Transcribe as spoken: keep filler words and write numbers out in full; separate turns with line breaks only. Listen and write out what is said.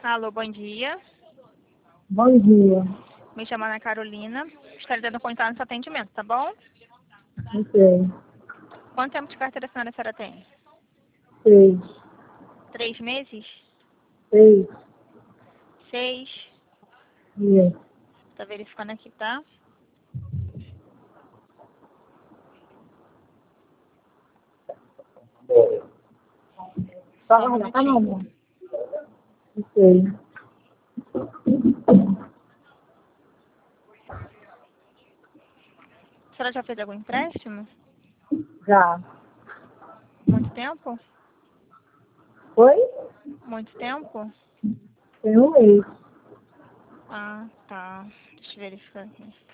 Alô, bom dia.
Bom dia.
Me chamo Ana Carolina. Estou tentando contar no seu atendimento, tá bom?
Ok.
Quanto tempo de carteira assinada a senhora tem?
Seis.
Três meses?
Seis.
Seis?
Dias.
Tá verificando aqui, tá?
Só
Só um
guardar, tá,
minutinho.
mamãe? Ok.
A senhora já fez algum empréstimo?
Já.
Muito tempo?
Foi?
Muito tempo?
Tem um mês.
Ah, tá. Deixa eu verificar aqui.